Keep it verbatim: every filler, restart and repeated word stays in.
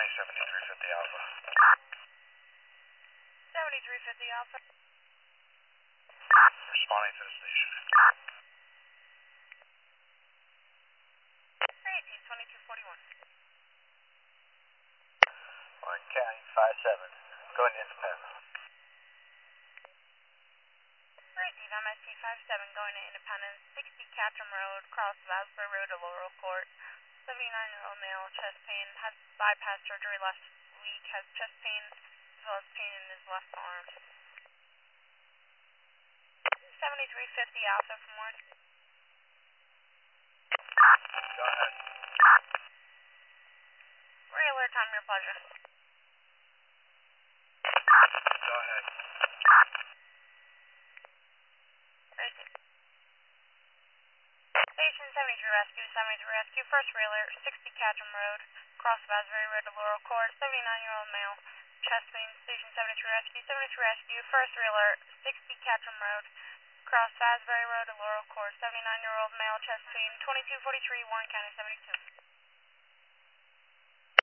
seventy-three fifty Alpha. seventy-three fifty Alpha. Responding to the station. eighteen, twenty-two forty-one. Orange County five seven. Going to Independence. eighteen, M S T five seven going to Independence, sixty Catherine Road, cross Vasbury Road to Laurel Court. seventy-nine-year-old male, chest pain, had bypass surgery last week, has chest pain as well as pain in his left arm. seventy-three fifty Alpha from Warren. Go ahead. Regular time, your pleasure. Go ahead. Station seventy-three Rescue, seventy-three Rescue, first railer, sixty Catherine Road, cross Vasbury Road to Laurel Court, seventy-nine-year-old male, chest pain, Station seventy-three Rescue, seventy-three Rescue, first railer, sixty Catherine Road, cross Vasbury Road to Laurel Court, seventy-nine-year-old male, chest pain, twenty-two forty-three, Warren County seventy-two.